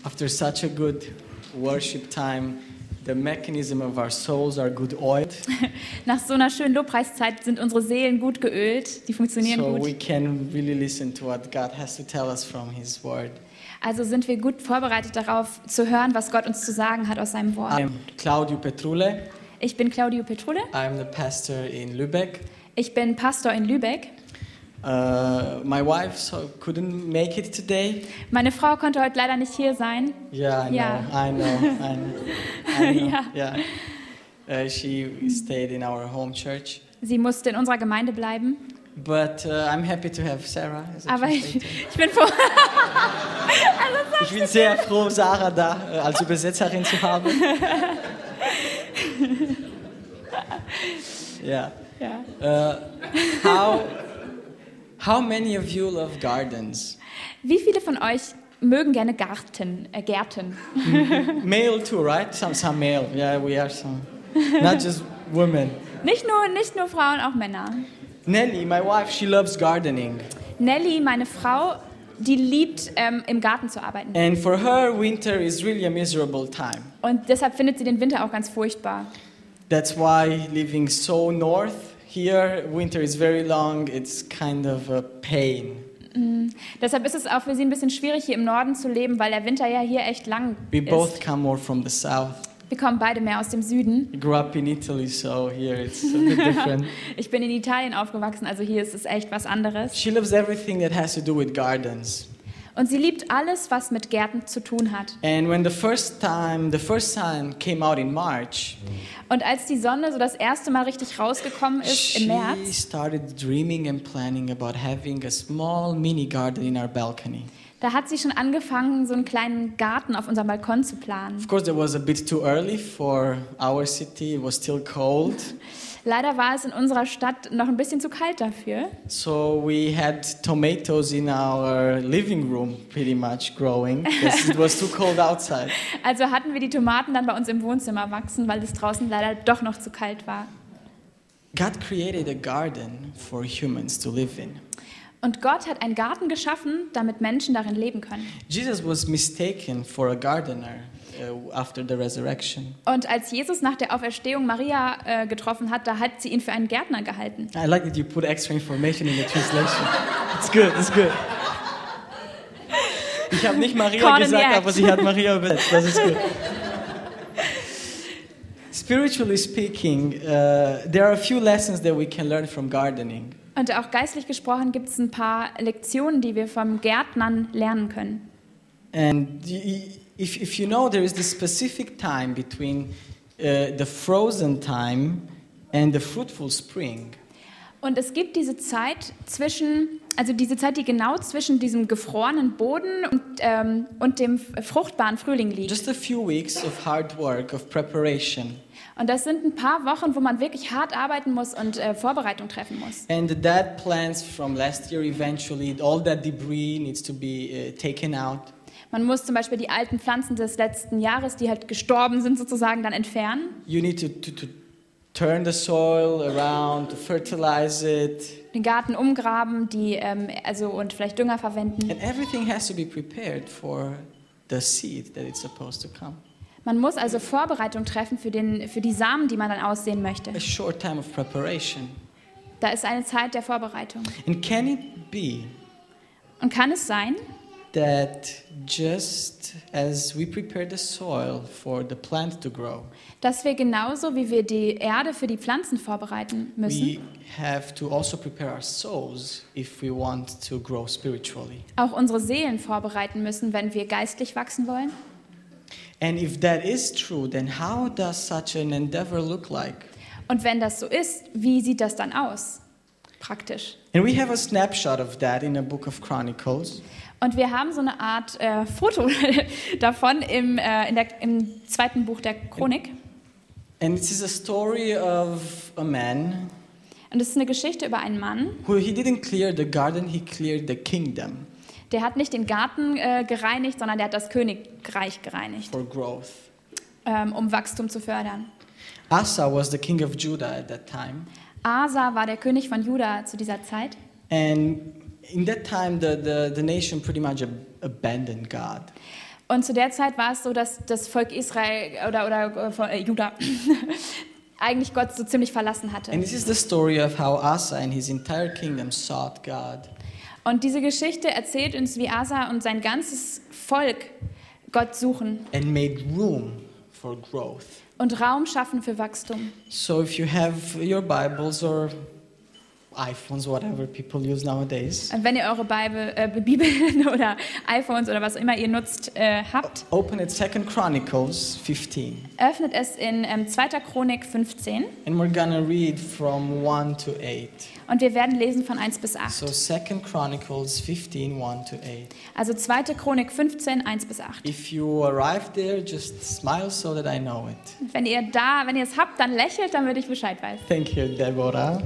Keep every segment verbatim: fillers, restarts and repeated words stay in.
After such a good worship time, the mechanism of our souls are good oiled. Nach so einer schönen Lobpreiszeit sind unsere Seelen gut geölt, die funktionieren So gut. we can really listen to what God has to tell us from His Word. Also sind wir gut vorbereitet darauf zu hören, was Gott uns zu sagen hat aus seinem Wort. I'm Claudio Petrule. Ich bin Claudio Petrule. I'm the pastor in Lübeck. Ich bin Pastor in Lübeck. Uh, my wife so couldn't make it today. Meine Frau konnte heute leider nicht hier sein. Yeah, I know, Yeah. I know, I know. I know. Ja. Yeah. Uh, she stayed in our home church. Sie musste in unserer Gemeinde bleiben. But uh, I'm happy to have Sarah as a Aber ich, translator. ich bin froh. Ich bin sehr froh, Sarah da äh, als Übersetzerin zu haben. Ja. Ja. Uh, how, how many of you love gardens? Wie viele von euch mögen gerne Garten, äh, Gärten? Male too, right? Some, some male. Yeah, we are some. Not just women. Nicht nur, nicht nur Frauen, auch Männer. Nelly, my wife, she loves gardening. Nelly, meine Frau, die liebt, ähm, im Garten zu arbeiten. And for her, winter is really a miserable time. Und deshalb findet sie den Winter auch ganz furchtbar. That's why living so north here, winter is very long. It's kind of a pain. Mhm. Deshalb ist es auch für sie ein bisschen schwierig, hier im Norden zu leben, weil der Winter ja hier echt lang We both ist. come more from the south. Wir kommen beide mehr aus dem Süden. I grew up in Italy, so here it's a bit different. Ich bin in Italien aufgewachsen, also hier ist es echt was anderes. She loves everything that has to do with gardens. Und sie liebt alles, was mit Gärten zu tun hat. And when the first time, the first sun came out in March, Und als die Sonne so das erste Mal richtig rausgekommen ist im she März, started dreaming and planning about having a small mini garden in our balcony. da hat sie schon angefangen, so einen kleinen Garten auf unserem Balkon zu planen. Of course, that was a bit too early for our city. It was still cold. Leider war es in unserer Stadt noch ein bisschen zu kalt dafür. So we had tomatoes in our living room pretty much growing because it was too cold outside. Also hatten wir die Tomaten dann bei uns im Wohnzimmer wachsen, weil es draußen leider doch noch zu kalt war. God created a garden for humans to live in. Und Gott hat einen Garten geschaffen, damit Menschen darin leben können. Jesus was mistaken for a gardener uh, after the resurrection. Und als Jesus nach der Auferstehung Maria äh, getroffen hat, da hat sie ihn für einen Gärtner gehalten. I like that you put extra information in the translation. It's good, it's good. Ich habe nicht Maria Caught in the gesagt, act. aber sie hat Maria übersetzt. Das ist gut. Spiritually speaking, uh, there are a few lessons that we can learn from gardening. Und auch geistlich gesprochen gibt es ein paar Lektionen, die wir vom Gärtnern lernen können. And y- if, if you know, there is this specific time between uh, the frozen time and the fruitful spring. Und es gibt diese Zeit zwischen, also diese Zeit, die genau zwischen diesem gefrorenen Boden und, ähm, und dem fruchtbaren Frühling liegt. Just a few weeks of hard work, of preparation. Und das sind ein paar Wochen, wo man wirklich hart arbeiten muss und äh, Vorbereitung treffen muss. And the dead plants from last year, eventually, all that debris needs to be uh, taken out. Man muss zum Beispiel die alten Pflanzen des letzten Jahres, die halt gestorben sind, sozusagen dann entfernen. You need to, to, to turn the soil around, to fertilize it. Den Garten umgraben, die ähm, also und vielleicht Dünger verwenden. And everything has to be prepared for the seed that it's supposed to come. Man muss also Vorbereitung treffen für, den, für die Samen, die man dann aussehen möchte. A short time of preparation. Da ist eine Zeit der Vorbereitung. And can it be Und kann es sein, that just as we prepare the soil for the plant to grow, dass wir genauso wie wir die Erde für die Pflanzen vorbereiten we müssen, have to also prepare our souls if we want to grow spiritually? auch unsere Seelen vorbereiten müssen, wenn wir geistlich wachsen wollen? And if that is true, then how does such an endeavor look like? Und wenn das so ist, wie sieht das dann aus? Praktisch. And we have a snapshot of that in the book of Chronicles. Und wir haben so eine Art äh, Foto davon im, äh, in der, im zweiten Buch der Chronik. And it is a story of a man Und es ist eine Geschichte über einen Mann, who he didn't clear the garden, he cleared the kingdom der hat nicht den Garten äh, gereinigt, sondern der hat das Königreich gereinigt, for growth. ähm, um Wachstum zu fördern. Asa was the king of Judah at that time. Asa war der König von Juda zu dieser Zeit. And in that time, the, the, the nation pretty much ab- abandoned God. Und zu der Zeit war es so, dass das Volk Israel oder, oder äh, Juda eigentlich Gott so ziemlich verlassen hatte. And this is the story of how Asa and his entire kingdom sought God. Und diese Geschichte erzählt uns, wie Asa und sein ganzes Volk Gott suchen And made room for growth. und Raum schaffen für Wachstum. So if you have your Bibles or iPhones, whatever people use nowadays, Und wenn ihr eure Bibel, äh, Bibeln oder iPhones oder was immer ihr nutzt äh, habt, open at Second Chronicles fifteen. öffnet es in ähm, zweiter Chronik fünfzehn And we're gonna read from one to eight. und wir werden lesen von eins bis acht. So Second Chronicles fifteen, one to eight. Also zweite Chronik fünfzehn, eins bis acht. If you arrive there, just smile so that I know it. Wenn ihr da, wenn ihr es habt, dann lächelt, damit ich Bescheid weiß. Thank you, Deborah.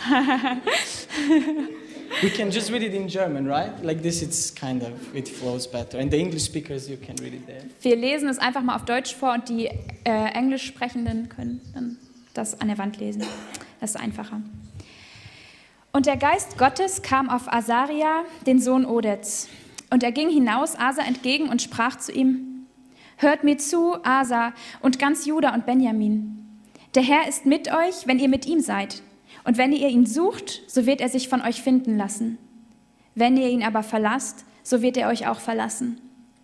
We can just read it in German, right? Like this, it's kind of, it flows better. And the English speakers, you can read it there. Wir lesen es einfach mal auf Deutsch vor und die äh, Englisch Sprechenden können dann das an der Wand lesen. Das ist einfacher. Und der Geist Gottes kam auf Asaria, den Sohn Odeds. Und er ging hinaus Asa entgegen und sprach zu ihm: Hört mir zu, Asa und ganz Juda und Benjamin. Der Herr ist mit euch, wenn ihr mit ihm seid. Und wenn ihr ihn sucht, so wird er sich von euch finden lassen. Wenn ihr ihn aber verlasst, so wird er euch auch verlassen.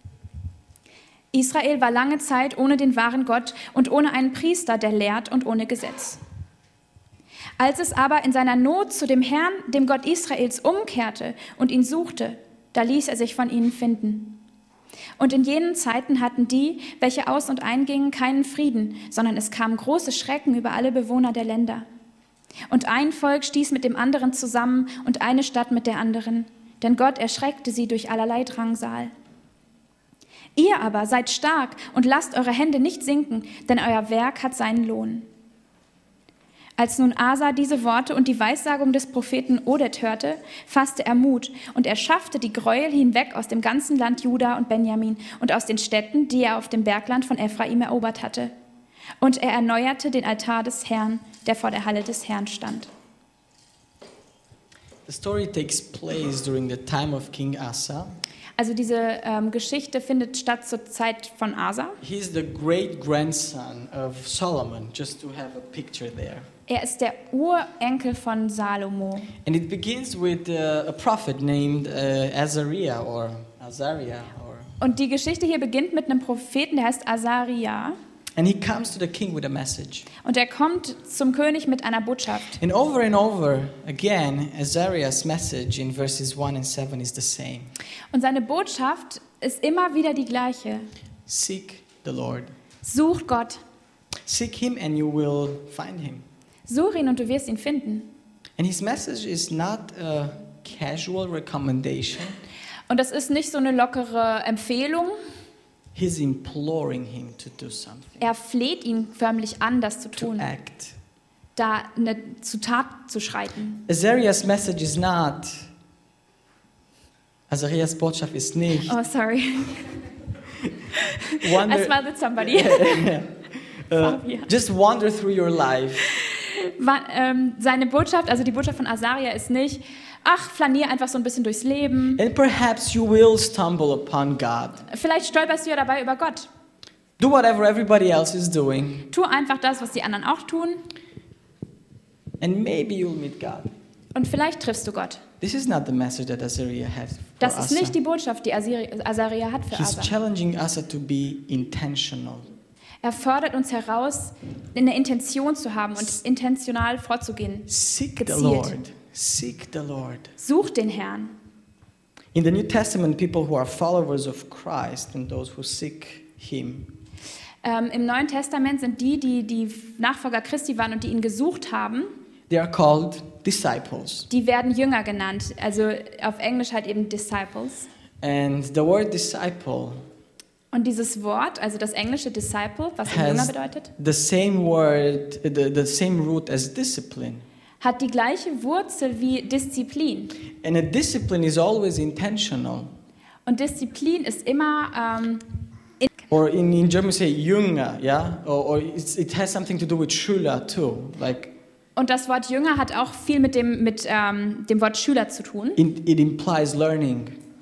Israel war lange Zeit ohne den wahren Gott und ohne einen Priester, der lehrt, und ohne Gesetz. Als es aber in seiner Not zu dem Herrn, dem Gott Israels, umkehrte und ihn suchte, da ließ er sich von ihnen finden. Und in jenen Zeiten hatten die, welche aus- und eingingen, keinen Frieden, sondern es kamen große Schrecken über alle Bewohner der Länder. Und ein Volk stieß mit dem anderen zusammen und eine Stadt mit der anderen, denn Gott erschreckte sie durch allerlei Drangsal. Ihr aber seid stark und lasst eure Hände nicht sinken, denn euer Werk hat seinen Lohn. Als nun Asa diese Worte und die Weissagung des Propheten Oded hörte, fasste er Mut und er schaffte die Gräuel hinweg aus dem ganzen Land Juda und Benjamin und aus den Städten, die er auf dem Bergland von Ephraim erobert hatte. Und er erneuerte den Altar des Herrn, der vor der Halle des Herrn stand. The story takes place during the time of King Asa. Also diese ähm, Geschichte findet statt zur Zeit von Asa. He's the great-grandson of Solomon, just to have a picture there. Er ist der Urenkel von Salomo. And it begins with uh, a prophet named uh, Azariah or Azariah. Or, Und die Geschichte hier beginnt mit einem Propheten, der heißt Asaria. and he comes to the king with a message. Und er kommt zum König mit einer Botschaft. And over and over again, Azariah's message in verses one and seven is the same. Und seine Botschaft ist immer wieder die gleiche. Seek the Lord. Sucht Gott. Seek him and you will find him. Such ihn und du wirst ihn finden. And his message is not a casual recommendation. Und das ist nicht so eine lockere Empfehlung. He's imploring him to do something, Er fleht ihn förmlich an, das zu to tun, act. da eine, zu Tat zu schreiten. Azariah's message is not, Azariah's Botschaft ist nicht, Oh, sorry. I wander, smiled at somebody. uh, just wander through your life. Wa- ähm, Seine Botschaft, also die Botschaft von Asaria ist nicht, ach, flanier einfach so ein bisschen durchs Leben. And perhaps you will stumble upon God. Vielleicht stolperst du ja dabei über Gott. Do whatever everybody else is doing, Tu einfach das, was die anderen auch tun, and maybe you'll meet God. und vielleicht triffst du Gott. This is not the message that Azariah has for Das ist Asa. nicht die Botschaft, die Asiri- Asaria hat für He's Asa. challenging Asa to be intentional. Er fordert uns heraus, eine Intention zu haben und intentional vorzugehen. Seek the Gezielt. Lord. Seek the Lord. Such den Herrn. In the New Testament, people who are followers of Christ and those who seek Him Ähm, Im Neuen Testament sind die, die die Nachfolger Christi waren und die ihn gesucht haben, they are called disciples. die werden Jünger genannt. Also auf Englisch halt eben Disciples. And the word disciple Und dieses Wort, also das englische Disciple, was ein Jünger has bedeutet, the same word, the, the same root as discipline. hat die gleiche Wurzel wie Disziplin. And a discipline is always intentional. Und Disziplin ist immer, ähm, Or in, in German, say Jünger, yeah? Or, or it's, it has something to do with Schüler too. Like und das Wort Jünger hat auch viel mit dem, mit, ähm, dem Wort Schüler zu tun. it, it implies learning.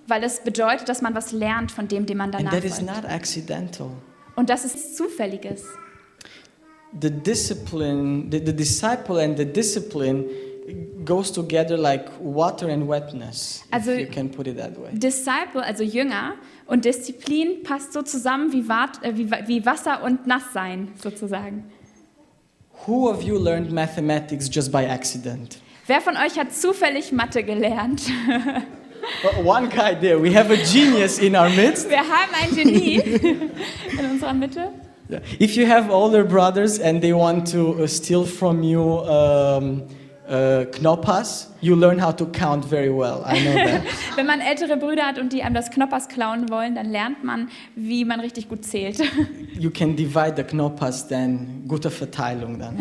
weil es bedeutet, dass man was lernt von dem, dem man And danach that is folgt. not accidental. Und das ist Zufälliges. The discipline, the, the disciple and the discipline goes together like water and wetness, Also- if you can put it that way. Disciple, also Jünger, und Disziplin passt so zusammen wie, Wat, äh, wie, wie Wasser und Nasssein sozusagen. Who of you learned mathematics just by accident? Wer von euch hat zufällig Mathe gelernt? Well, one guy there. We have a genius in our midst. Wir haben ein Genie in unserer Mitte. Yeah. If you have older brothers and they want to uh, steal from you um, uh, Knoppas, you learn how to count very well. I know that. Wenn man ältere Brüder hat und die einem das Knoppers klauen wollen, dann lernt man, wie man richtig gut zählt. You can divide the Knoppas, then gute Verteilung dann.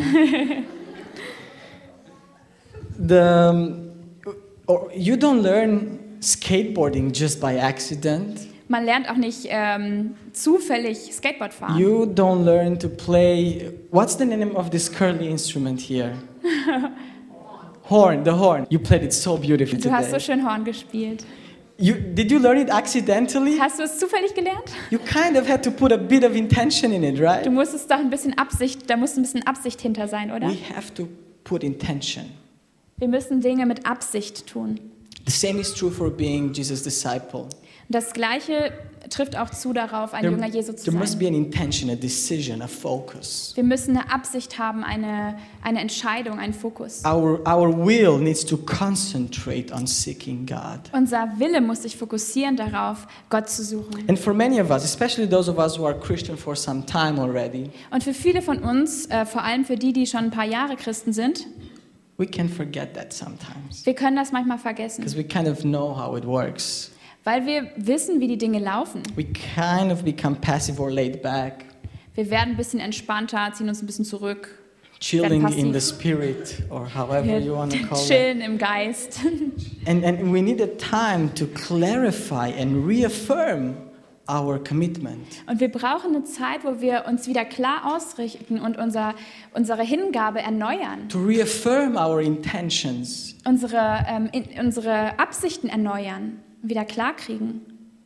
the, um, or you don't learn skateboarding just by accident. Man lernt auch nicht ähm, zufällig Skateboard fahren. You don't learn to play. What's the name of this curly instrument here? Horn, the horn. You played it so beautifully Du hast so today. schön Horn gespielt. You, did you learn it accidentally? Hast du es zufällig gelernt? You kind of had to put a bit of intention in it, right? Du musstest doch ein bisschen Absicht, da muss ein bisschen Absicht hinter sein, oder? We have to put intention. Wir müssen Dinge mit Absicht tun. The same is true for being Jesus' disciple. Das Gleiche trifft auch zu darauf, ein There, Jünger Jesu zu there must sein. be an intention, a decision, a focus. Wir müssen eine Absicht haben, eine, eine Entscheidung, einen Fokus. Our, our will needs to concentrate on seeking God. Unser Wille muss sich fokussieren darauf, Gott zu suchen. And for many of us, especially those of us who are Christian for some time already, Und für viele von uns, äh, vor allem für die, die schon ein paar Jahre Christen sind, we can forget that sometimes. wir können das manchmal vergessen, Because we kind of know how it works. weil wir wissen, wie die Dinge laufen. We kind of become passive or laid back, Wir werden ein bisschen entspannter, ziehen uns ein bisschen zurück, chilling passive. in the spirit, or however you want to wir call it. chillen im Geist. And, and we need a time to clarify and reaffirm our commitment. Und wir brauchen eine Zeit, wo wir uns wieder klar ausrichten und unser, unsere Hingabe erneuern, To reaffirm our intentions. unsere, ähm, in, unsere Absichten erneuern, wieder klar kriegen.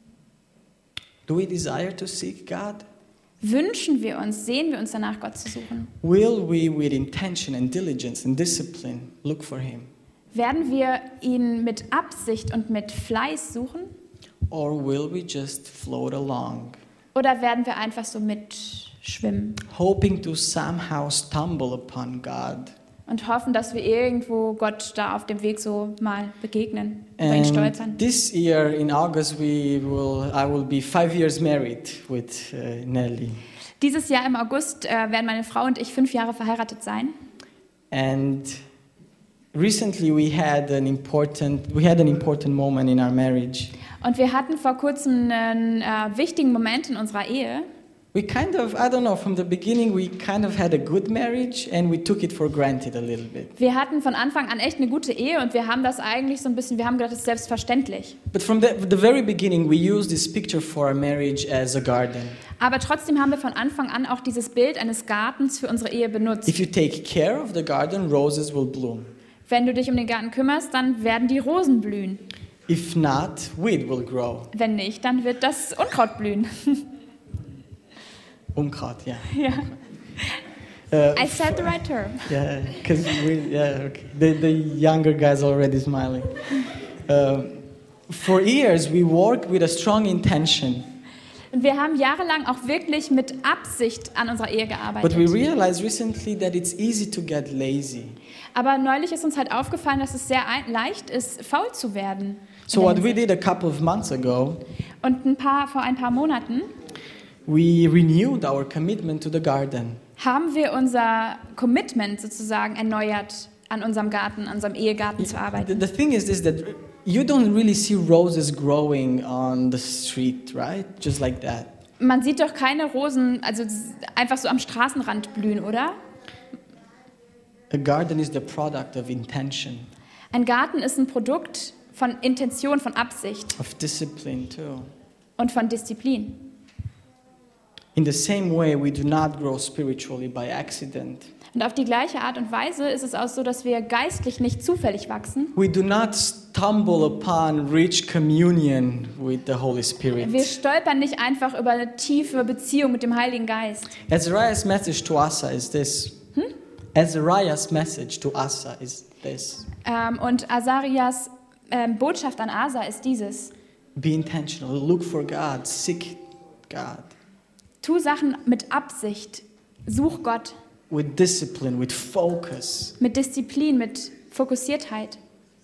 Do we desire to seek God? Wünschen wir uns, sehen wir uns danach, Gott zu suchen? Will we, with intention and diligence and discipline, look for Him? Werden wir ihn mit Absicht und mit Fleiß suchen? Or will we just float along, Oder werden wir einfach so mitschwimmen hoping to somehow stumble upon God? und hoffen, dass wir irgendwo Gott da auf dem Weg so mal begegnen, über ihn stolpern? And this year in August, we will, I will be five years married with uh, Nelly. Dieses Jahr im August äh, werden meine Frau und ich fünf Jahre verheiratet sein. And recently we had an important, we had an important moment in our marriage. Und wir hatten vor kurzem einen äh, wichtigen Moment in unserer Ehe. We kind of, I don't know, from the beginning we kind of had a good marriage and we took it for granted a little bit. Wir hatten von Anfang an echt eine gute Ehe und wir haben das eigentlich so ein bisschen, wir haben gedacht, das ist selbstverständlich. But from the, the very beginning we used this picture for our marriage as a garden. Aber trotzdem haben wir von Anfang an auch dieses Bild eines Gartens für unsere Ehe benutzt. If you take care of the garden, roses will bloom. Wenn du dich um den Garten kümmerst, dann werden die Rosen blühen. If not, weed will grow. Wenn nicht, dann wird das Unkraut blühen. Unkraut, yeah. Ja. Uh, I said the right term. Yeah, because we, yeah, okay. The, the younger guys are already smiling. Uh, for years, we worked with a strong intention, Und wir haben jahrelang auch wirklich mit Absicht an unserer Ehe but gearbeitet. we realized recently that it's easy to get lazy. Aber neulich ist uns halt aufgefallen, dass es sehr ein- leicht ist, faul zu werden. So what we did a couple of months ago, Und ein paar, vor ein paar Monaten we renewed our commitment to the garden. haben wir unser Commitment sozusagen erneuert, an unserem Garten, an unserem Ehegarten zu The, arbeiten. the thing is this, that you don't really see roses growing on the street, right? Just like that. Man sieht doch keine Rosen, also einfach so am Straßenrand blühen, oder? A garden is the product of intention, Ein Garten ist ein Produkt von Intention, von Absicht of discipline too. und von Disziplin. In the same way, we do not grow spiritually by accident. Und auf die gleiche Art und Weise ist es auch so, dass wir geistlich nicht zufällig wachsen. We do not stumble upon rich communion with the Holy Spirit. Wir stolpern nicht einfach über eine tiefe Beziehung mit dem Heiligen Geist. Azariah's message to Asa is this. Hm? Azariah's message to Asa is this. Ähm, und Asarias ähm, Botschaft an Asa ist dieses: Be intentional. Look for God. Seek God. Tu Sachen mit Absicht. Such Gott. With discipline, with focus. Mit Disziplin, mit Fokussiertheit.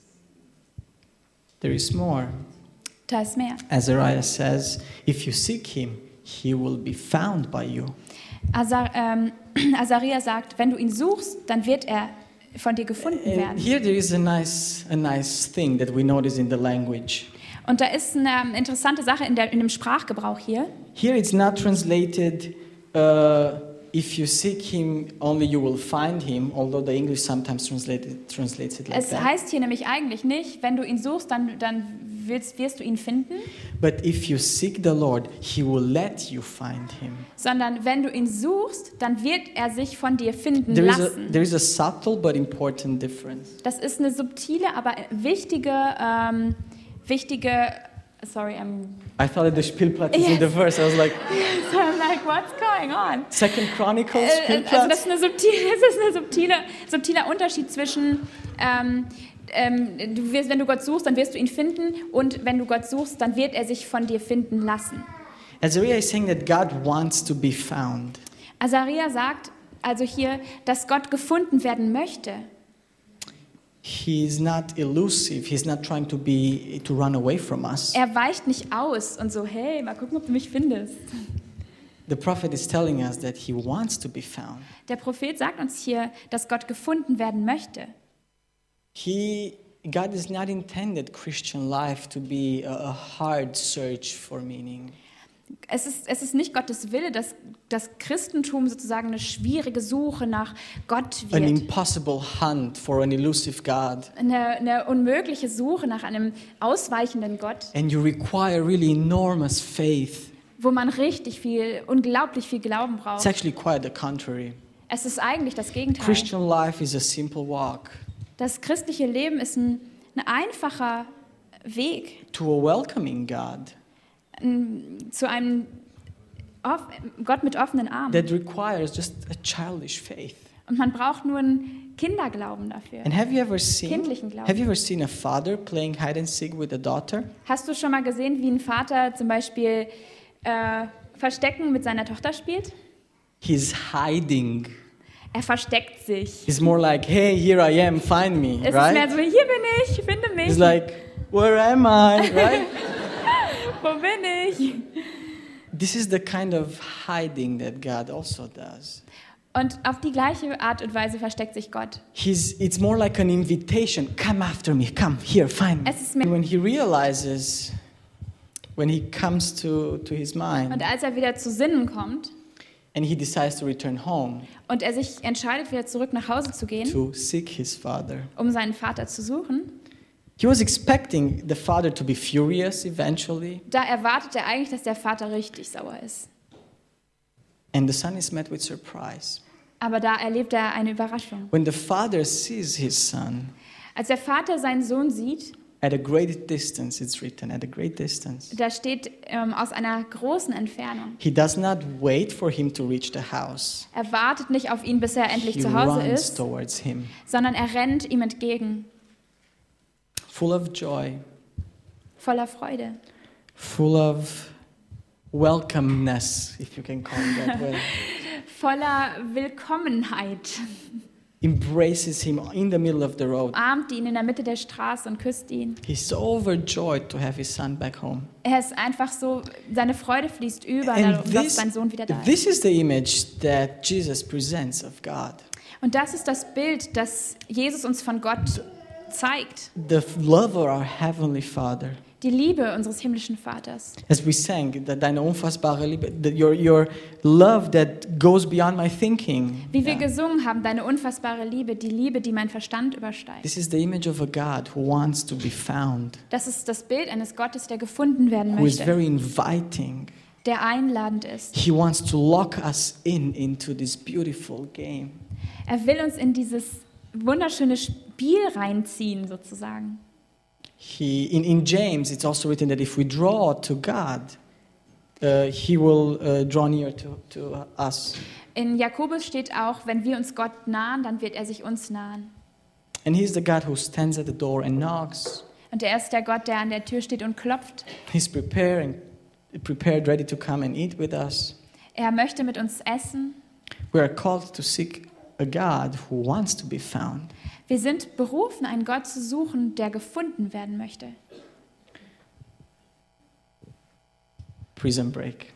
There is more. Da ist mehr. Azariah says, if you seek him, he will be found by you. Azar, ähm, Azaria sagt, wenn du ihn suchst, dann wird er von dir gefunden And werden. here there is a nice, a nice thing that we notice in the language. Und da ist eine interessante Sache in, der, in dem Sprachgebrauch hier. Here it's not translated, uh, if you seek him, only you will find him, although the English sometimes translated, translates it like Es that. heißt hier nämlich eigentlich nicht, wenn du ihn suchst, dann, dann wirst, wirst du ihn finden, But if you seek the Lord, he will let you find him. sondern wenn du ihn suchst, dann wird er sich von dir finden There is, a, lassen. there is a subtle but important difference. Das ist eine subtile, aber wichtige, ähm, wichtige, sorry, I'm, I thought that the Spielplatz is in Yes. the verse. I was like, so I'm like, what's going on? Second Chronicles, Äh, Also Spielplatz? das ist eine subtile, das ist eine subtile, subtiler Unterschied zwischen ähm, ähm, du wirst, wenn du Gott suchst, dann wirst du ihn finden, und wenn du Gott suchst, dann wird er sich von dir finden lassen. Azariah is saying that God wants to be found. Azaria sagt also hier, dass Gott gefunden werden möchte. He is not elusive. He's not trying to be to run away from us. Er weicht nicht aus und so, hey, mal gucken, ob du mich findest. The prophet is telling us that he wants to be found. Der Prophet sagt uns hier, dass Gott gefunden werden möchte. He, God has not intended Christian life to be a, a hard search for meaning. Es ist, es ist nicht Gottes Wille, dass das Christentum sozusagen eine schwierige Suche nach Gott An wird. impossible hunt for an elusive God. Eine, eine unmögliche Suche nach einem ausweichenden Gott, And you require really enormous faith. wo man richtig viel, unglaublich viel Glauben It's braucht. actually quite the contrary. Es ist eigentlich das Gegenteil. Christian life is a simple walk Das christliche Leben ist ein, ein einfacher Weg to a welcoming God ein, zu einem off, Gott mit offenen Armen. that requires just a childish faith. Und man braucht nur einen Kinderglauben dafür. And have you ever seen Kindlichen Glauben. have you ever seen a father playing hide and seek with a daughter? Hast du schon mal gesehen, wie ein Vater zum Beispiel äh, Verstecken mit seiner Tochter spielt? He's hiding. Er versteckt sich. It's more like, hey, here I am, find me, Es ist mehr right? so, hier bin ich, finde mich. It's like, where am I, right? Wo bin ich? This is the kind of hiding that God also does. Und auf die gleiche Art und Weise versteckt sich Gott. He's, it's more like an invitation. Come after me. Come here, find me. Es ist mehr- When he realizes, when he comes to, to his mind, Und als er wieder zu Sinnen kommt and he decides to return home und er sich entscheidet, wieder zurück nach Hause zu gehen, to seek his father, um seinen Vater zu suchen, he was expecting the father to be furious eventually, da erwartet er eigentlich, dass der Vater richtig sauer ist. and the son is met with surprise. Aber da erlebt er eine Überraschung. When the father sees his son, Als der Vater seinen Sohn sieht, at a great distance, it's written, at a great distance, da steht ähm, aus einer großen Entfernung. he does not wait for him to reach the house. Er wartet nicht auf ihn, bis er endlich He zu Hause runs ist, towards him, sondern er rennt ihm entgegen, full of joy, voller Freude, full of welcomeness, if you can call it that way. voller Willkommenheit. Embraces him in the middle of the road. Umarmt ihn in der Mitte der Straße und küsst ihn. He's so overjoyed to have his son back home. Er ist einfach so, seine Freude fließt über, And darum, dass this, sein Sohn wieder da ist. this is the image that Jesus presents of God. Und das ist das Bild, das Jesus uns von Gott zeigt. The love of our Heavenly Father. Die Liebe unseres himmlischen Vaters. As we sang, that deine unfassbare Liebe, that your, your love that goes beyond my thinking. Wie wir Yeah. gesungen haben, deine unfassbare Liebe, die Liebe, die mein Verstand übersteigt. This is the image of a God who wants to be found, Das ist das Bild eines Gottes, der gefunden werden who is möchte, very inviting. der einladend ist. He wants to lock us in into this beautiful game. Er will uns in dieses wunderschöne Spiel reinziehen, sozusagen. He, in, in James, it's also written that if we draw to God, uh, He will uh, draw near to, to us. In Jakobus steht auch, wenn wir uns Gott nahen, dann wird er sich uns nahen. And He's the God who stands at the door and knocks. Und er ist der Gott, der an der Tür steht und klopft. He's preparing, prepared, ready to come and eat with us. Er möchte mit uns essen. We are called to seek a God who wants to be found. Wir sind berufen, einen Gott zu suchen, der gefunden werden möchte. Prison Break.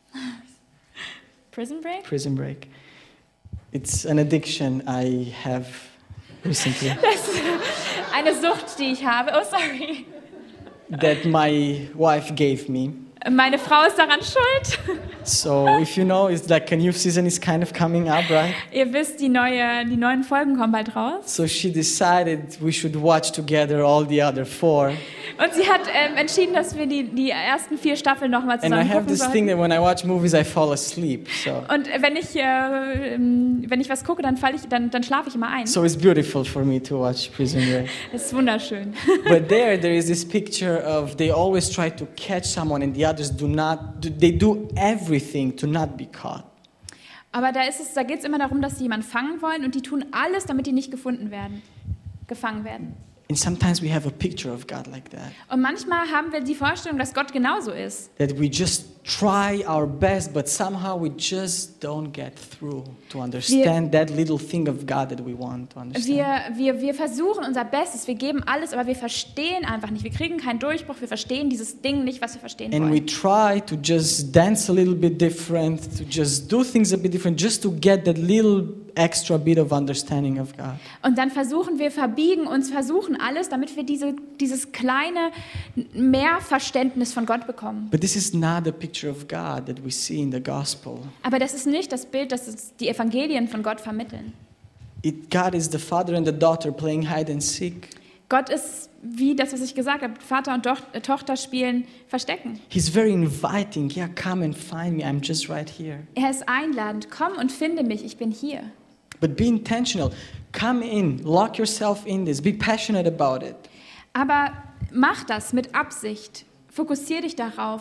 Prison Break? Prison Break. It's an addiction I have recently. Das ist eine Sucht, die ich habe. Oh, sorry. That my wife gave me. Meine Frau ist daran schuld. So if you know, it's like a new season is kind of coming up, right? Ihr wisst, die, neue, die neuen Folgen kommen bald raus. So she decided we should watch together all the other four. Und sie hat ähm, entschieden, dass wir die, die ersten vier Staffeln nochmal And I zusammen have gucken this thing sollten. that when I watch movies, I fall asleep. So, Und wenn ich, äh, ähm, wenn ich was gucke, dann, fall ich, dann, dann schlafe ich immer ein. so it's beautiful for me to watch Prison Break. Das ist wunderschön. But there, there is this picture of they always try to catch someone, and the others do not. Do, they do everything to not be caught. Aber da, ist es, da geht es immer darum, dass sie jemanden fangen wollen und die tun alles, damit die nicht gefunden werden, gefangen werden. And sometimes we have a picture of God like that. Und manchmal haben wir die Vorstellung, dass Gott genauso ist. That we just try our best, but somehow we just don't get through to understand that little thing of God that we want to understand. Wir, wir, wir versuchen unser Bestes, wir geben alles, aber wir verstehen einfach nicht. Wir kriegen keinen Durchbruch, wir verstehen dieses Ding nicht, was wir verstehen And we wollen. try to just dance a little bit different, to just do things a bit different, just to get that little extra bit of understanding of God. Und dann versuchen wir, verbiegen uns, versuchen alles, damit wir diese, dieses kleine Mehrverständnis von Gott bekommen. But this is not the picture of God that we see in the gospel. Aber das ist nicht das Bild, das uns die Evangelien von Gott vermitteln. It, God is the father and the daughter playing hide and seek. Gott ist wie das, was ich gesagt habe, Vater und Doch- äh, Tochter spielen Verstecken. He's very inviting. Yeah, come and find me. I'm just right here. Er ist einladend. Komm und finde mich, ich bin hier. But be intentional. Come in. Lock yourself in this. Be passionate about it. Aber mach das mit Absicht. Fokussier dich darauf.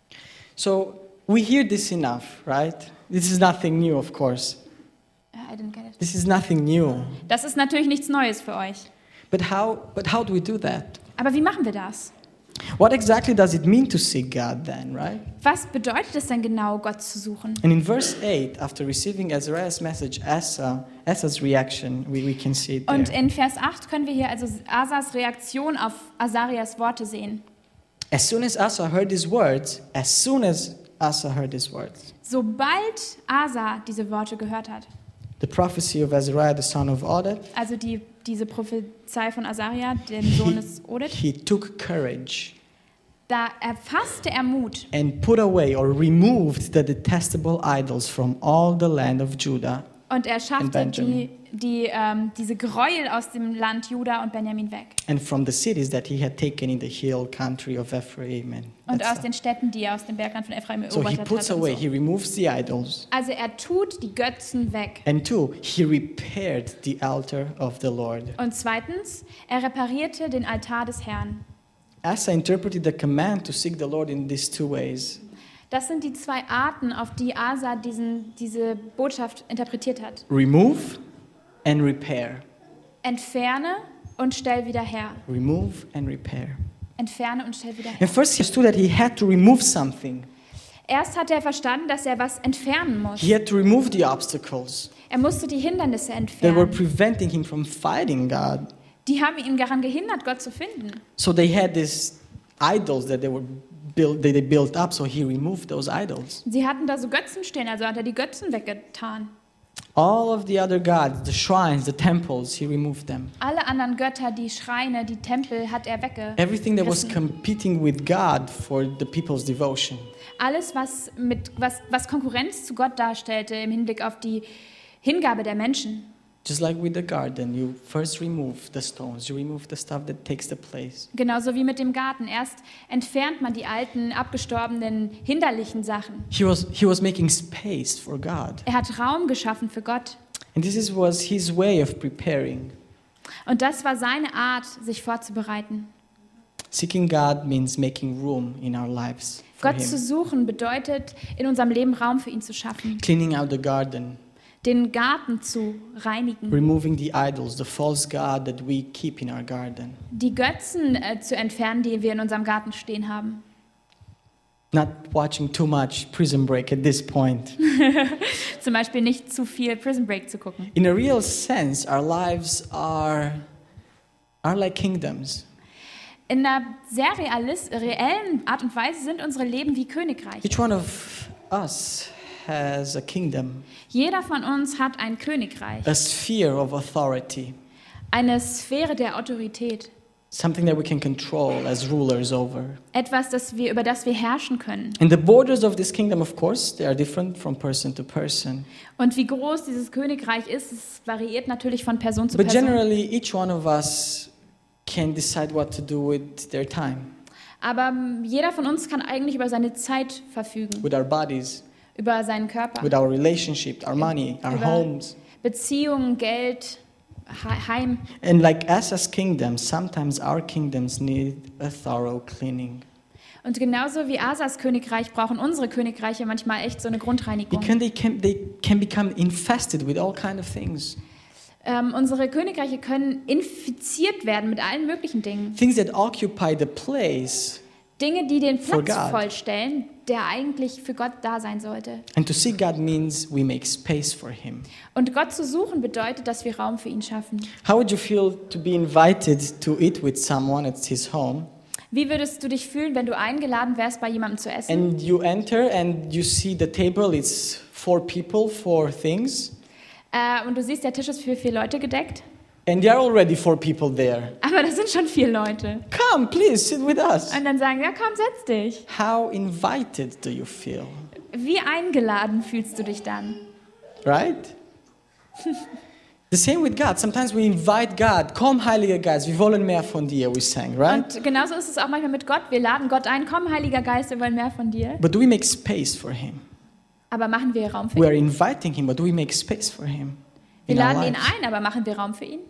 So we hear this enough, right? This is nothing new, of course. I didn't get it. This is nothing new. Das ist natürlich nichts Neues für euch. But how, but how do we do that? Aber wie machen wir das? What exactly does it mean to seek God then, right? Was bedeutet es denn genau, Gott zu suchen? And in verse eight, after receiving Azariah's message, Asa, Asa's reaction, we, we can see it there. Und in Vers acht können wir hier also Asas Reaktion auf Asarias Worte sehen. As soon as Asa heard his words, as soon as Asa heard his words, Sobald Asa diese Worte gehört hat, the prophecy of Azariah, the son of Oded, also die, diese Prophezei von Asaria, dem Sohn des Oded, he took courage da erfasste er Mut and put away or removed the detestable idols from all the land of Judah. und er schaffte Benjamin. die, die, ähm, diese Gräuel aus dem Land Juda und Benjamin weg. And from the cities that he had taken in the hill country of Ephraim. And Und that's aus den Städten, die er aus dem Bergland von Ephraim so he erobert puts hat. away, Und he so. removes the idols. Also er tut die Götzen weg. And two, he repaired the altar of the Lord. Und zweitens, er reparierte den Altar des Herrn. Asa interpreted the command to seek the Lord in these two ways. Das sind die zwei Arten, auf die Asa diesen, diese Botschaft interpretiert hat. Remove and repair. Entferne und stell wieder her. Remove and repair. Entferne und stell wieder her. And first he understood that he had to remove something. Erst hat er verstanden, dass er was entfernen muss. He had to remove the obstacles Er musste die Hindernisse that were entfernen. preventing him from fighting God. Die haben ihn daran gehindert, Gott zu finden. So they had these idols that they were built, that they built up. So he removed those idols. Sie hatten da so Götzen stehen, also hat er die Götzen weggetan. All of the other gods, the shrines, the temples, he removed them. Alle anderen Götter, die Schreine, die Tempel hat er weggerissen. Everything that was competing with God for the people's devotion. Alles, was, mit, was, was Konkurrenz zu Gott darstellte im Hinblick auf die Hingabe der Menschen. Just like with the garden, you first remove the stones, you remove the stuff that takes the place. Genauso wie mit dem Garten. Erst entfernt man die alten, abgestorbenen, hinderlichen Sachen. He was, he was making space for God. Er hat Raum geschaffen für Gott. And this is, was his way of preparing. Und das war seine Art, sich vorzubereiten. Seeking God means making room in our lives for Gott zu him. suchen bedeutet, in unserem Leben Raum für ihn zu schaffen, Cleaning out the garden, den Garten zu reinigen, removing the idols, the false god that we keep in our garden. die Götzen äh, zu entfernen, die wir in unserem Garten stehen haben. Not watching too much Prison Break at this point. Zum Beispiel nicht zu viel Prison Break zu gucken. In a real sense, our lives are, are like kingdoms. In einer sehr realis- reellen Art und Weise sind unsere Leben wie Königreiche. Each one of us has a kingdom, Jeder von uns hat ein Königreich, a sphere of authority, eine Sphäre der Autorität, something that we can control as rulers over. etwas, das wir, über das wir herrschen können. And the borders of this kingdom, of course, they are different from person to person. Und wie groß dieses Königreich ist, es variiert natürlich von Person zu But Person. generally, each one of us can decide what to do with their time, Aber ähm, jeder von uns kann eigentlich über seine Zeit verfügen, with our bodies, über seinen Körper, with our relationship, our money, our Über- homes. Beziehungen, Geld, He- Heim. And like us as kingdoms, sometimes our kingdoms need a thorough cleaning. Und genauso wie Asas Königreich brauchen unsere Königreiche manchmal echt so eine Grundreinigung. Because they can, they can become infested with all kind of things. Ähm, unsere Königreiche können infiziert werden mit allen möglichen Dingen. Things that occupy the place. Dinge, die den For Platz God. vollstellen, der eigentlich für Gott da sein sollte. And to seek God means we make space for Him. Und Gott zu suchen bedeutet, dass wir Raum für ihn schaffen. How would you feel to be invited to eat with someone at his home? Wie würdest du dich fühlen, wenn du eingeladen wärst, bei jemandem zu essen? And you enter and you see the table, it's four people, four things. Äh, und du siehst, der Tisch ist für vier Leute gedeckt. And there are already four people there. Aber das sind schon vier Leute. Come, please, sit with us. Und dann sagen, ja komm, setz dich. How invited do you feel? Wie eingeladen fühlst du dich dann? Right? The same with God. Sometimes we invite God. Komm, Heiliger Geist, wir wollen mehr von dir, we sang, right? Und genauso ist es auch manchmal mit Gott. Wir laden Gott ein, komm Heiliger Geist, wir wollen mehr von dir. But do we make space for Him? Aber machen wir Raum für We are ihn? inviting Him, but do we make space for Him? Wir in our laden ihn lives? ein, aber machen wir Raum für ihn?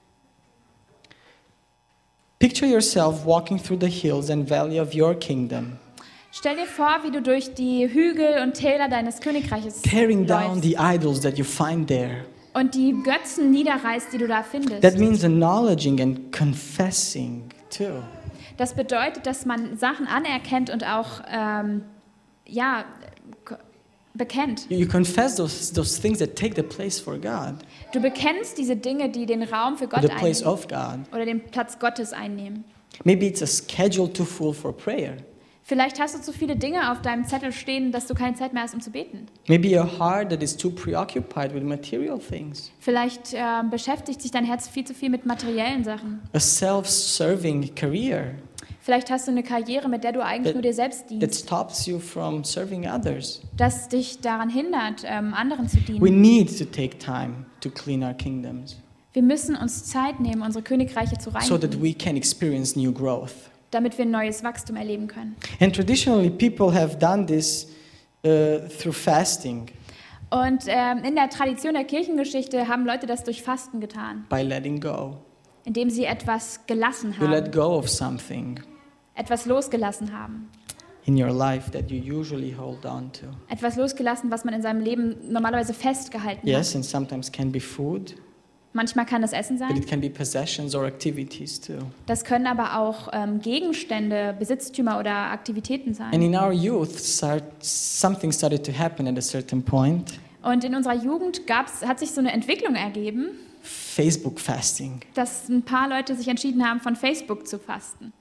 Picture yourself walking through the hills and valley of your kingdom, Stell dir vor, wie du durch die Hügel und Täler deines Königreiches tearing down läufst the idols that you find there. und die Götzen niederreißt, die du da findest. That means acknowledging and confessing too. Das bedeutet, dass man Sachen anerkennt und auch ähm, ja, k- bekennt. You you confess those, those things that take the place for God, Du bekennst diese Dinge, die den Raum für or Gott the place einnehmen of God. oder den Platz Gottes einnehmen. Maybe it's a schedule too full for prayer. Vielleicht hast du zu viele Dinge auf deinem Zettel stehen, dass du keine Zeit mehr hast, um zu beten. Maybe a heart that is too preoccupied with material things. Vielleicht äh, beschäftigt sich dein Herz viel zu viel mit materiellen Sachen. A self-serving career Vielleicht hast du eine Karriere, mit der du eigentlich That- nur dir selbst that dienst, stops you from serving others. das dich daran hindert, ähm, anderen zu We dienen. need to take time to clean our kingdoms Wir müssen uns Zeit nehmen, unsere Königreiche zu so that reinigen, we can experience new growth. damit wir ein neues Wachstum erleben können. And traditionally, people have done this uh, through fasting, Und ähm, in der Tradition der Kirchengeschichte haben Leute das durch Fasten getan, by letting go. indem sie etwas gelassen You let haben, go of something etwas losgelassen haben. in your life that you usually hold on to. Etwas losgelassen, was man in seinem Leben normalerweise festgehalten Yes, hat. and sometimes can be food, Manchmal kann das Essen but sein, it can be possessions or activities too. das können aber auch ähm, Gegenstände, Besitztümer oder Aktivitäten And sein. in our youth, start, something started to happen at a certain point. Und in unserer Jugend gab's, hat sich so eine Entwicklung ergeben, Facebook fasting. dass ein paar Leute sich entschieden haben, von Facebook zu fasten.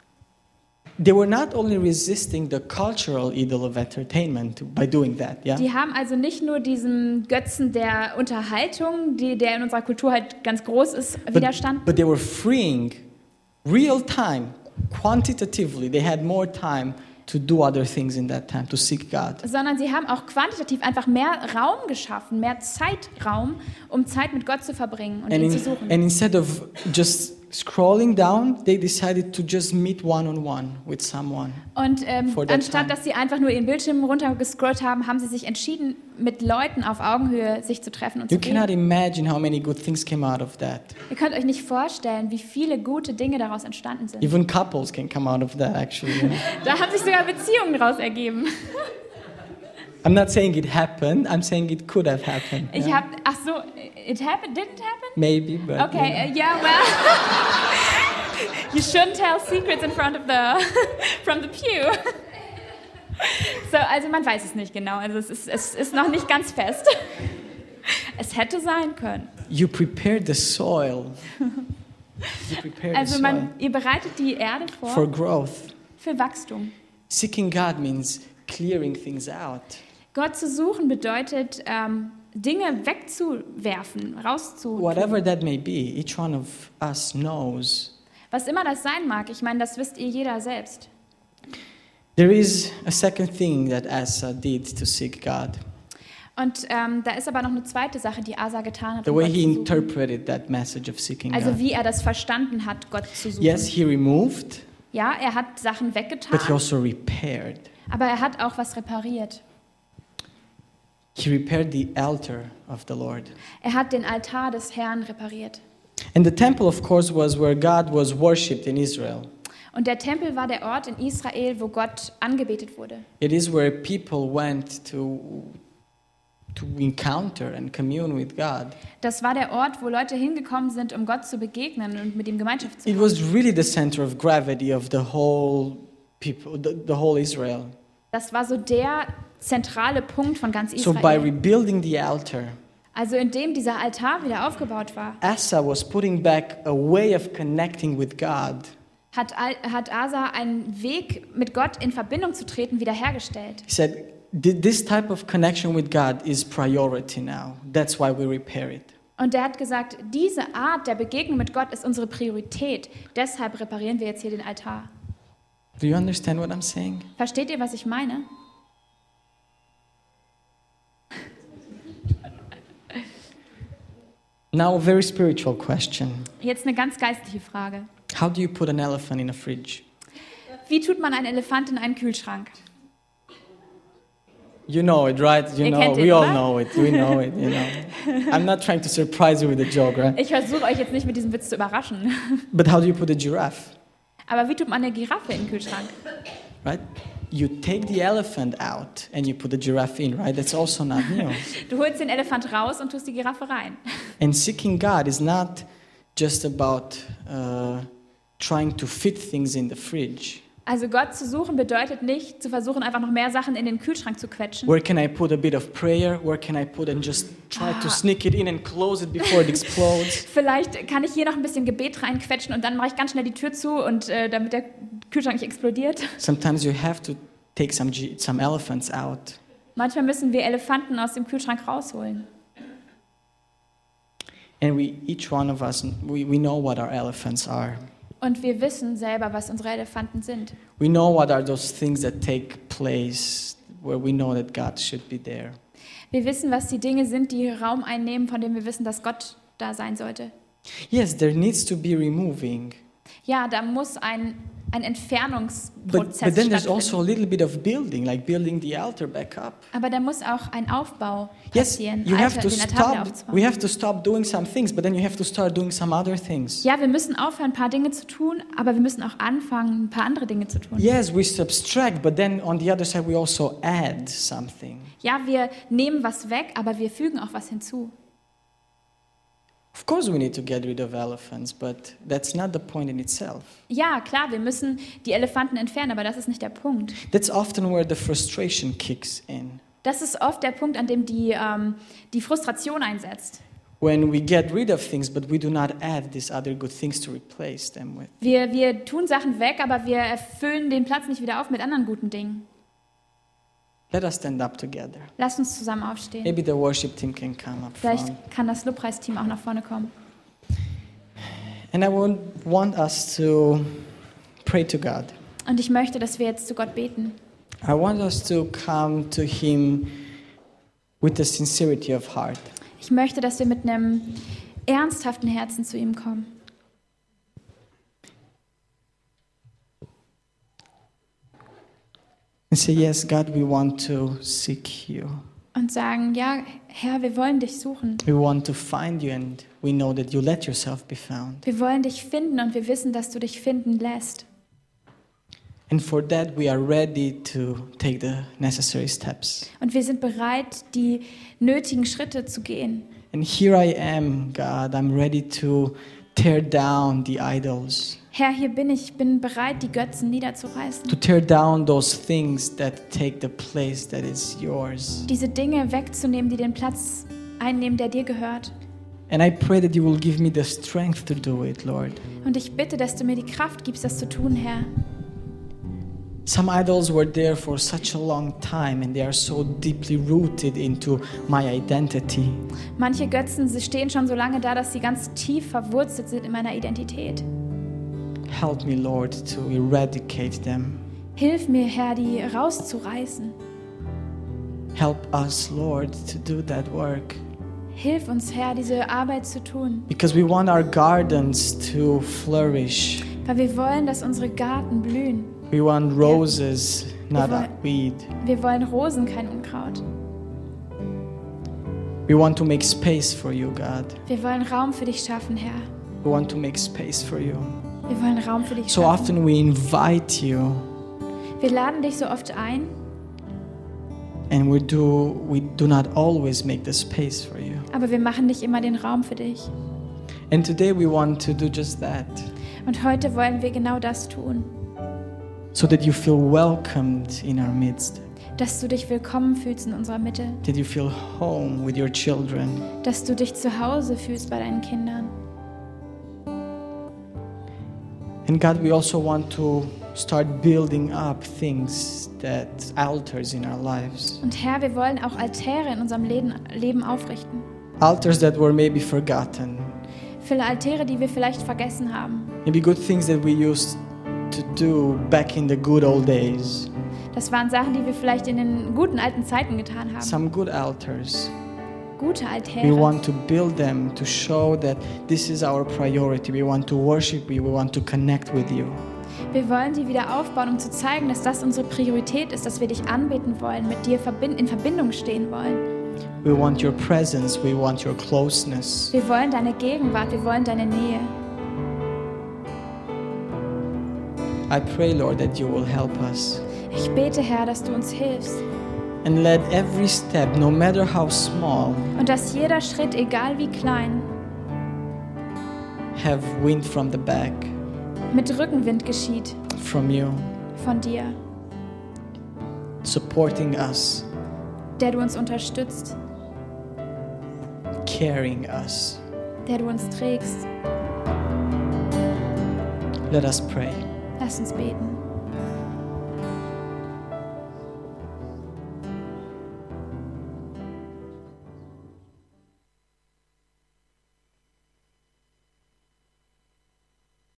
They were not only resisting the cultural idol of entertainment by doing that, yeah? Die haben also nicht nur diesem Götzen der Unterhaltung, die, der in unserer Kultur halt ganz groß ist, widerstanden, But they were freeing real time, quantitatively. They had more time to do other things in that time, to seek God. sondern sie haben auch quantitativ einfach mehr Raum geschaffen, mehr Zeitraum, um Zeit mit Gott zu verbringen und And, ihn zu in, suchen. and instead of just scrolling down, they decided to just meet one-on-one with someone. Und ähm, For that anstatt, time. dass sie einfach nur ihren Bildschirm runtergescrollt haben, haben sie sich entschieden, mit Leuten auf Augenhöhe sich zu treffen und You zu cannot reden. imagine how many good things came out of that. Ihr könnt euch nicht vorstellen, wie viele gute Dinge daraus entstanden sind. Even couples can come out of that, actually. you know. Da haben sich sogar Beziehungen daraus ergeben. I'm not saying it happened. I'm saying it could have happened. Ich yeah. habe, ach so, it happened, didn't happen? Maybe, but Okay, you know. uh, yeah, well, you shouldn't tell secrets in front of the, from the pew. So, also man weiß es nicht genau, also es ist, es ist noch nicht ganz fest. Es hätte sein können. You prepared the soil. You prepared the Also soil man, ihr bereitet die Erde for vor growth. für Wachstum. Seeking God means clearing things out. Gott zu suchen bedeutet, ähm, Dinge wegzuwerfen, rauszuholen. Whatever that may be, each one of us knows. Was immer das sein mag, ich meine, das wisst ihr jeder selbst. There is a second thing that Asa did to seek God. Und ähm, da ist aber noch eine zweite Sache, die Asa getan hat, The um way Gott he zu suchen. interpreted that message of seeking Also God. wie er das verstanden hat, Gott zu suchen. Yes, he removed, Ja, er hat Sachen weggetan, but he also repaired. aber er hat auch was repariert. He repaired the altar of the Lord. Er hat den Altar des Herrn repariert. And the temple, of course, was where God was worshipped in Israel. Und der Tempel war der Ort in Israel, wo Gott angebetet wurde. It is where people went to, to encounter and commune with God. Das war der Ort, wo Leute hingekommen sind, um Gott zu begegnen und mit ihm Gemeinschaft zu It haben. was really the center of gravity of the whole people, the, the whole Israel. Das war so der zentrale Punkt von ganz So by Israel. rebuilding the altar, Also indem dieser Altar wieder aufgebaut war, Asa was putting back a way of connecting with God. hat, Al- hat Asa einen Weg, mit Gott in Verbindung zu treten, wiederhergestellt. He said, "Th- this type of connection with God is priority now. That's why we repair it. Und er hat gesagt, diese Art der Begegnung mit Gott ist unsere Priorität. Deshalb reparieren wir jetzt hier den Altar. Do you understand what I'm saying? Versteht ihr, was ich meine? Now, a very spiritual question. Jetzt eine ganz geistliche Frage. How do you put an elephant in a fridge? Wie tut man einen Elefant in einen Kühlschrank? You know it, right? You Ihr know, kennt ihn, we all oder? know it. We know it, you know. I'm not trying to surprise you with a joke, right? Ich versuche euch jetzt nicht mit diesem Witz zu überraschen. But how do you put a giraffe, Aber wie tut man eine Giraffe in den Kühlschrank? right? You take the elephant out and you put the giraffe in, right? That's also not new. Du holst den Elefant raus und tust die Giraffe rein. And seeking God is not just about uh, trying to fit things in the fridge. Also Gott zu suchen bedeutet nicht, zu versuchen, einfach noch mehr Sachen in den Kühlschrank zu quetschen. Where can I put a bit of prayer? Where can I put and just try to sneak it in and close it before it explodes? Vielleicht kann ich hier noch ein bisschen Gebet reinquetschen und dann mache ich ganz schnell die Tür zu, und äh, damit der Kühlschrank nicht explodiert. Sometimes you have to take some G- some elephants out. Manchmal müssen wir Elefanten aus dem Kühlschrank rausholen. And we, each one of us, we, we know what our elephants are. Und wir wissen selber, was unsere Elefanten sind. We know what are those things that take place where we know that God should be there. Wir wissen, was die Dinge sind, die Raum einnehmen, von denen wir wissen, dass Gott da sein sollte. Yes, there needs to be removing. Ja, da muss ein, ein But, Entfernungsprozess but then there's stattfinden. also a little bit of building, like building the altar back up. Aber da muss auch ein Aufbau Yes, passieren, you have Altar, to den Altar wieder stop. aufzubauen. We have to stop doing some things, but then you have to start doing some other things. Ja, wir müssen aufhören, ein paar Dinge zu tun, aber wir müssen auch anfangen, ein paar andere Dinge zu tun. Yes, we subtract, but then on the other side we also add something. Ja, wir nehmen was weg, aber wir fügen auch was hinzu. Of course we need to get rid of elephants, but that's not the point in itself. Ja, klar, wir müssen die Elefanten entfernen, aber das ist nicht der Punkt. That's often where the frustration kicks in. Das ist oft der Punkt, an dem die, ähm, die Frustration einsetzt. When we get rid of things, but we do not add these other good things to replace them with. Wir, wir tun Sachen weg, aber wir erfüllen den Platz nicht wieder auf mit anderen guten Dingen. Let us stand up together. Lasst uns zusammen aufstehen. Maybe the worship team can come up Vielleicht front. kann das Lobpreisteam auch nach vorne kommen. And I would want us to pray to God. Und ich möchte, dass wir jetzt zu Gott beten. I want us to come to Him with a sincerity of heart. Ich möchte, dass wir mit einem ernsthaften Herzen zu ihm kommen. And say, yes, God, we want to seek you. und sagen, ja, Herr, wir wollen dich suchen. We want to find you and we know that you let yourself be found. Wir wollen dich finden und wir wissen, dass du dich finden lässt. And for that we are ready to take the necessary steps. Und wir sind bereit, die nötigen Schritte zu gehen. And here I am, God, I'm ready to tear down the idols. Herr, hier bin ich, ich bin bereit, die Götzen niederzureißen. To tear down those things that take the place that is yours. Diese Dinge wegzunehmen, die den Platz einnehmen, der dir gehört. And I pray that you will give me the strength to do it, Lord. Und ich bitte, dass du mir die Kraft gibst, das zu tun, Herr. Some idols were there for such a long time and they are so deeply rooted into my identity. Manche Götzen, sie stehen schon so lange da, dass sie ganz tief verwurzelt sind in meiner Identität. Help me, Lord, to eradicate them. Hilf mir, Herr, die rauszureißen. Help us, Lord, to do that work. Hilf uns, Herr, diese Arbeit zu tun. Because we want our gardens to flourish. Weil wir wollen, dass unsere Garten blühen. We want roses, not Wir a wollen- weed. Wir wollen Rosen, kein Unkraut. We want to make space for you, God. Wir wollen Raum für dich schaffen, Herr. We want to make space for you. Wir wollen Raum für dich So schaffen. often we invite you Wir laden dich so oft ein, and we do we do not always make the space for you. aber wir machen nicht immer den Raum für dich. And today we want to do just that. Und heute wollen wir genau das tun, So that you feel welcomed in our midst. dass du dich willkommen fühlst in unserer Mitte, That you feel home with your children. dass du dich zu Hause fühlst bei deinen Kindern. And God, we also want to start building up things that altars in our lives. Und Herr, wir wollen auch Altäre in unserem Leben, Leben aufrichten. Altars that were maybe forgotten. Viele Altäre, die wir vielleicht vergessen haben. Maybe good things that we used to do back in the good old days. Das waren Sachen, die wir vielleicht in den guten alten Zeiten getan haben. Some good altars. Gute We Altäre. want to build them to show that this is our priority. We want to worship you. We want to connect with you. Wir wollen sie wieder aufbauen, um zu zeigen, dass das unsere Priorität ist, dass wir dich anbeten wollen, mit dir verbind- in Verbindung stehen wollen. We want your presence. We want your closeness. Wir wollen deine Gegenwart, wir wollen deine Nähe. I pray, Lord, that you will help us. Ich bete, Herr, dass du uns hilfst And let every step, no matter how small, und dass jeder Schritt, egal wie klein, have wind from the back, mit Rückenwind geschieht from you, von dir, supporting us, der du uns unterstützt, carrying us. der du uns trägst. Let us pray. Lass uns beten.